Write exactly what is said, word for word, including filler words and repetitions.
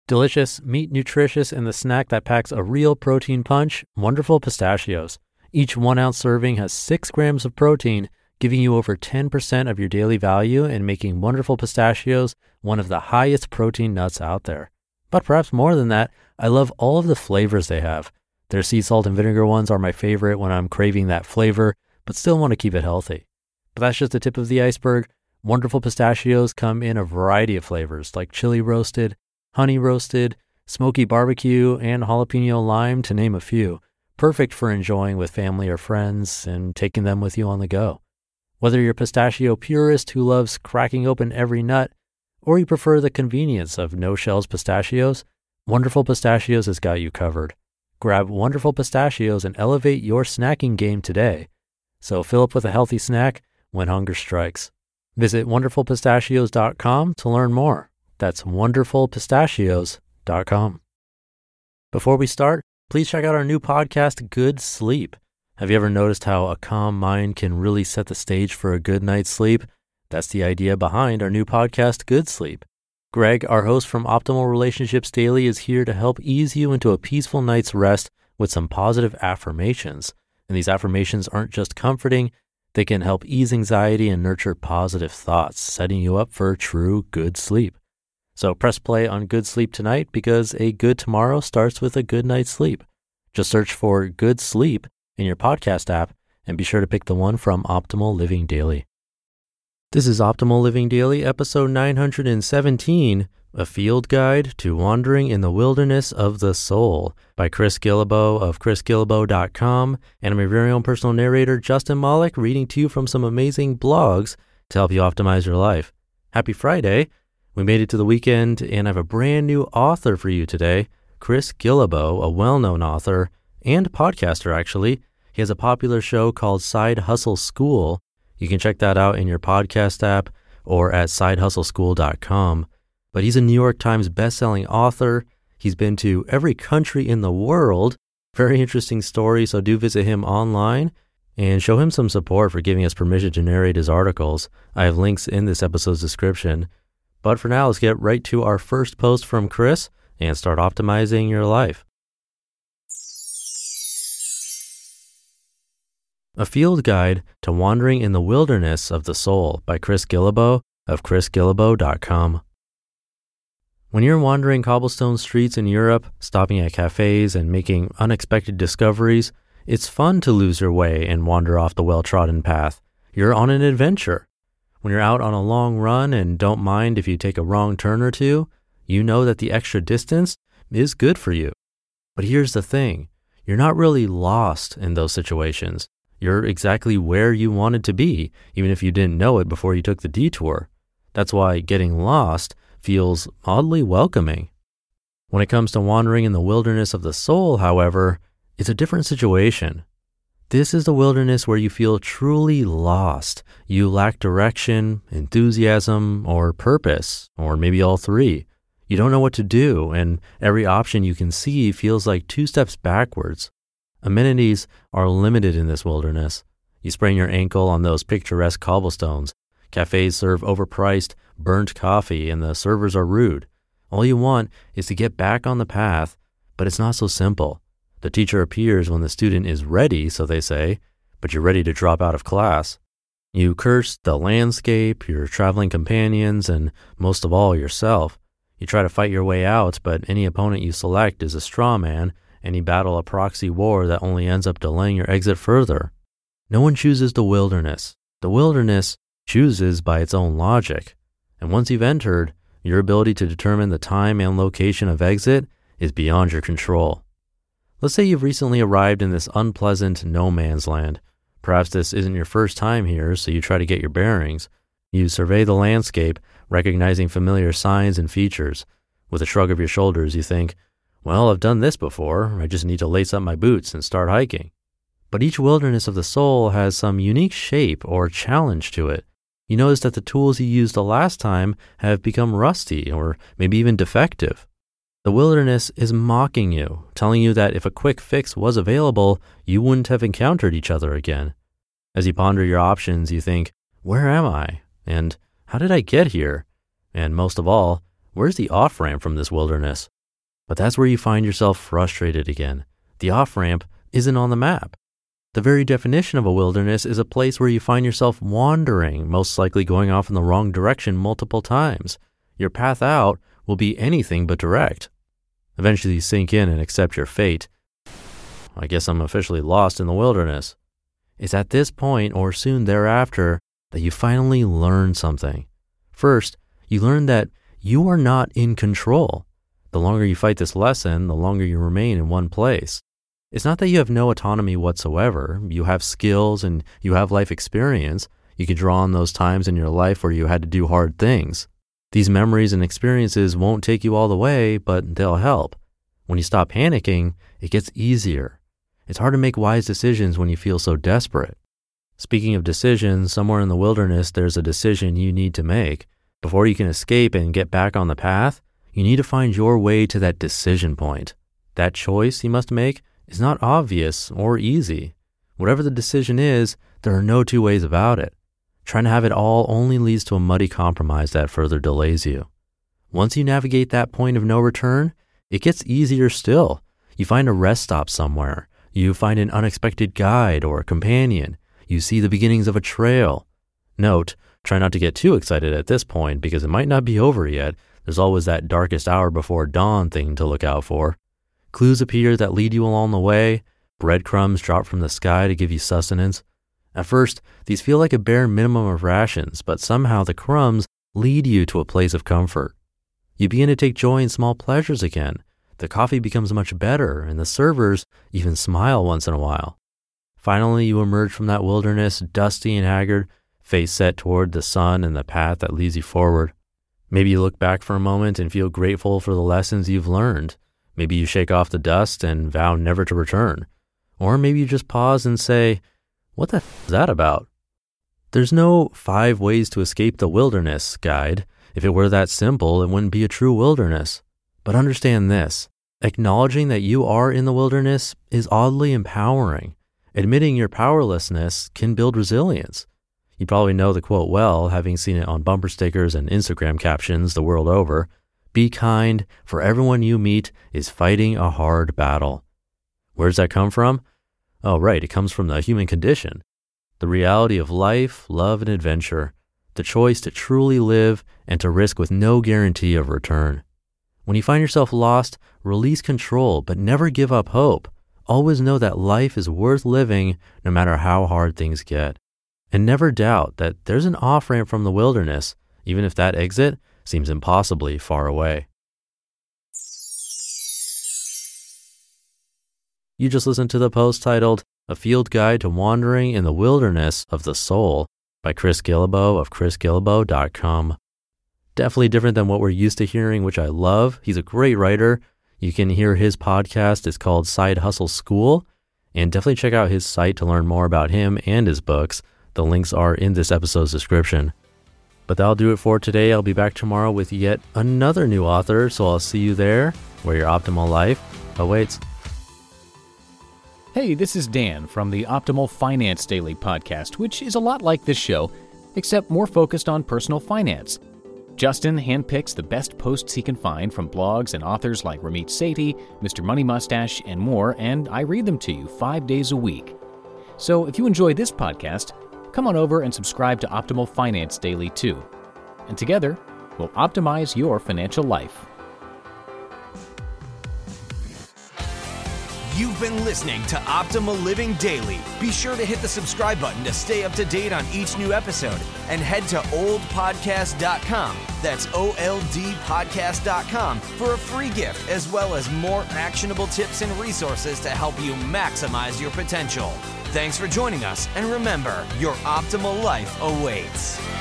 Delicious, meat nutritious, and the snack that packs a real protein punch, Wonderful Pistachios. Each one ounce serving has six grams of protein, giving you over ten percent of your daily value and making Wonderful Pistachios one of the highest protein nuts out there. But perhaps more than that, I love all of the flavors they have. Their sea salt and vinegar ones are my favorite when I'm craving that flavor, but still want to keep it healthy. But that's just the tip of the iceberg. Wonderful Pistachios come in a variety of flavors like chili roasted, honey roasted, smoky barbecue, and jalapeno lime, to name a few. Perfect for enjoying with family or friends and taking them with you on the go. Whether you're a pistachio purist who loves cracking open every nut, or you prefer the convenience of no-shells pistachios, Wonderful Pistachios has got you covered. Grab Wonderful Pistachios and elevate your snacking game today. So fill up with a healthy snack when hunger strikes. Visit wonderful pistachios dot com to learn more. That's wonderful pistachios dot com. Before we start, please check out our new podcast, Good Sleep. Have you ever noticed how a calm mind can really set the stage for a good night's sleep? That's the idea behind our new podcast, Good Sleep. Greg, our host from Optimal Relationships Daily, is here to help ease you into a peaceful night's rest with some positive affirmations. And these affirmations aren't just comforting, they can help ease anxiety and nurture positive thoughts, setting you up for true good sleep. So press play on Good Sleep tonight because a good tomorrow starts with a good night's sleep. Just search for Good Sleep in your podcast app and be sure to pick the one from Optimal Living Daily. This is Optimal Living Daily, episode nine hundred seventeen, A Field Guide to Wandering in the Wilderness of the Soul by Chris Guillebeau of chris guillebeau dot com. And I'm your very own personal narrator, Justin Malik, reading to you from some amazing blogs to help you optimize your life. Happy Friday. We made it to the weekend, and I have a brand new author for you today, Chris Guillebeau, a well-known author and podcaster, actually. He has a popular show called Side Hustle School. You can check that out in your podcast app or at side hustle school dot com. But he's a New York Times bestselling author. He's been to every country in the world. Very interesting story, so do visit him online and show him some support for giving us permission to narrate his articles. I have links in this episode's description. But for now, let's get right to our first post from Chris and start optimizing your life. A Field Guide to Wandering in the Wilderness of the Soul by Chris Guillebeau of chris guillebeau dot com. When you're wandering cobblestone streets in Europe, stopping at cafes and making unexpected discoveries, it's fun to lose your way and wander off the well-trodden path. You're on an adventure. When you're out on a long run and don't mind if you take a wrong turn or two, you know that the extra distance is good for you. But here's the thing, you're not really lost in those situations. You're exactly where you wanted to be, even if you didn't know it before you took the detour. That's why getting lost feels oddly welcoming. When it comes to wandering in the wilderness of the soul, however, it's a different situation. This is the wilderness where you feel truly lost. You lack direction, enthusiasm, or purpose, or maybe all three. You don't know what to do, and every option you can see feels like two steps backwards. Amenities are limited in this wilderness. You sprain your ankle on those picturesque cobblestones. Cafes serve overpriced, burnt coffee, and the servers are rude. All you want is to get back on the path, but it's not so simple. The teacher appears when the student is ready, so they say, but you're ready to drop out of class. You curse the landscape, your traveling companions, and most of all, yourself. You try to fight your way out, but any opponent you select is a straw man, and you battle a proxy war that only ends up delaying your exit further. No one chooses the wilderness. The wilderness chooses by its own logic. And once you've entered, your ability to determine the time and location of exit is beyond your control. Let's say you've recently arrived in this unpleasant no man's land. Perhaps this isn't your first time here, so you try to get your bearings. You survey the landscape, recognizing familiar signs and features. With a shrug of your shoulders, you think, well, I've done this before. I just need to lace up my boots and start hiking. But each wilderness of the soul has some unique shape or challenge to it. You notice that the tools you used the last time have become rusty or maybe even defective. The wilderness is mocking you, telling you that if a quick fix was available, you wouldn't have encountered each other again. As you ponder your options, you think, where am I? And how did I get here? And most of all, where's the off-ramp from this wilderness? But that's where you find yourself frustrated again. The off-ramp isn't on the map. The very definition of a wilderness is a place where you find yourself wandering, most likely going off in the wrong direction multiple times. Your path out will be anything but direct. Eventually you sink in and accept your fate. I guess I'm officially lost in the wilderness. It's at this point or soon thereafter that you finally learn something. First, you learn that you are not in control. The longer you fight this lesson, the longer you remain in one place. It's not that you have no autonomy whatsoever. You have skills and you have life experience. You can draw on those times in your life where you had to do hard things. These memories and experiences won't take you all the way, but they'll help. When you stop panicking, it gets easier. It's hard to make wise decisions when you feel so desperate. Speaking of decisions, somewhere in the wilderness, there's a decision you need to make. Before you can escape and get back on the path, you need to find your way to that decision point. That choice you must make is not obvious or easy. Whatever the decision is, there are no two ways about it. Trying to have it all only leads to a muddy compromise that further delays you. Once you navigate that point of no return, it gets easier still. You find a rest stop somewhere. You find an unexpected guide or a companion. You see the beginnings of a trail. Note, try not to get too excited at this point because it might not be over yet. There's always that darkest hour before dawn thing to look out for. Clues appear that lead you along the way. Breadcrumbs drop from the sky to give you sustenance. At first, these feel like a bare minimum of rations, but somehow the crumbs lead you to a place of comfort. You begin to take joy in small pleasures again. The coffee becomes much better, and the servers even smile once in a while. Finally, you emerge from that wilderness, dusty and haggard, face set toward the sun and the path that leads you forward. Maybe you look back for a moment and feel grateful for the lessons you've learned. Maybe you shake off the dust and vow never to return. Or maybe you just pause and say, what the f is that about? There's no five ways to escape the wilderness guide. If it were that simple, it wouldn't be a true wilderness. But understand this, acknowledging that you are in the wilderness is oddly empowering. Admitting your powerlessness can build resilience. You probably know the quote well, having seen it on bumper stickers and Instagram captions the world over. Be kind, for everyone you meet is fighting a hard battle. Where does that come from? Oh, right, it comes from the human condition. The reality of life, love, and adventure. The choice to truly live and to risk with no guarantee of return. When you find yourself lost, release control, but never give up hope. Always know that life is worth living no matter how hard things get. And never doubt that there's an off-ramp from the wilderness, even if that exit seems impossibly far away. You just listened to the post titled, A Field Guide to Wandering in the Wilderness of the Soul by Chris Guillebeau of chris guillebeau dot com. Definitely different than what we're used to hearing, which I love. He's a great writer. You can hear his podcast. It's called Side Hustle School. And definitely check out his site to learn more about him and his books. The links are in this episode's description. But that'll do it for today. I'll be back tomorrow with yet another new author, so I'll see you there where your optimal life awaits. Hey, this is Dan from the Optimal Finance Daily podcast, which is a lot like this show, except more focused on personal finance. Justin handpicks the best posts he can find from blogs and authors like Ramit Sethi, Mister Money Mustache, and more, and I read them to you five days a week. So if you enjoy this podcast, come on over and subscribe to Optimal Finance Daily too. And together, we'll optimize your financial life. You've been listening to Optimal Living Daily. Be sure to hit the subscribe button to stay up to date on each new episode and head to old podcast dot com. That's O L D podcast dot com for a free gift as well as more actionable tips and resources to help you maximize your potential. Thanks for joining us, and remember, your optimal life awaits.